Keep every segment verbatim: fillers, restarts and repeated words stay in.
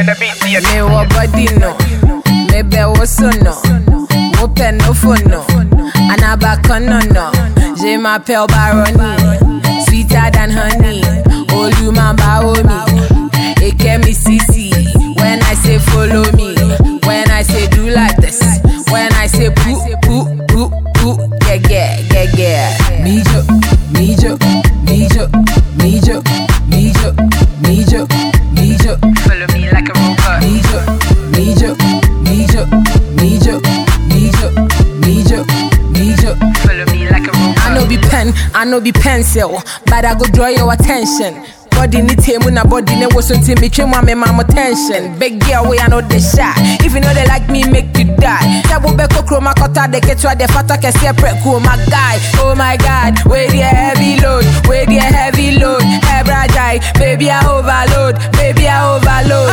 the beat to you. Me wa body no, me be wo so no, wo pe no phone no, anabaka no no. Je m'appelle Baroni, sweeter than honey. Oh you man bawo me, it get me sissy. When I say follow me, when I say do like this, when I say poo poo poo poo, yeah yeah yeah yeah. Me jo, me jo, me jo, me jo, me jo, me jo, me jo. Follow me like a robot. Me jo, me jo, me jo, me jo, me jo, me jo, me jo. Follow me like a robot. I know be pen, I know be pencil, but I go draw your attention. Body ni temu na body ne was until me trim my mama tension. Big girl way I know the shot. If you know they like me, make you die. Tabu beko chroma kota de ketwa de fata ke separate cool my guy. Oh my God, where the heavy load, where the heavy load. Ebra die, baby I overload, baby I overload.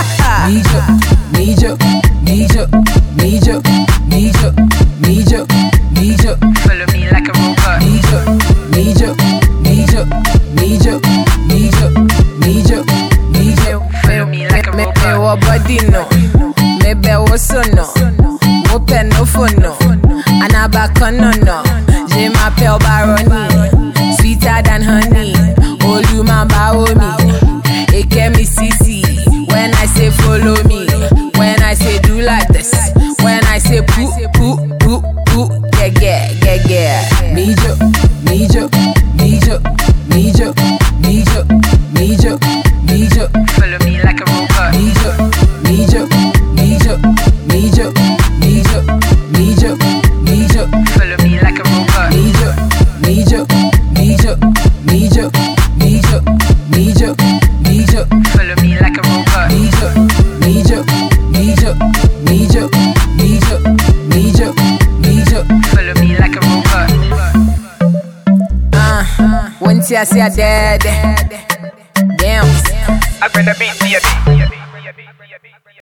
Me jo, me jo, me jo, me jo, me jo, me jo, me jo. Follow me like a robot. Me jo, me jo, me jo, me jo, me jo, me jo, me jo. Follow me like a Me robot. me wa body no, me be wo so no, wo pe no phone no, anabaka no no. Je m'appelle Baroni, sweeter than honey. Oh you man bawo me, it get me sissy. When I say follow me, when I say do like this, when I say poo poo poo poo, yeah yeah yeah yeah. Me jo, me jo, me jo, me jo, me jo, me jo, me jo. Follow me like a robot. Me jo, me jo, me jo, me jo, me jo, me jo, me jo. Follow me like a robot. Me jo, me jo, me jo, me jo, me jo, me jo, me jo. Follow me like a robot. Me jo, me jo, me jo, me jo, me jo, me jo, me jo. Follow me like a robot. Uh, once I say I dead, damn. I bring the beat to you.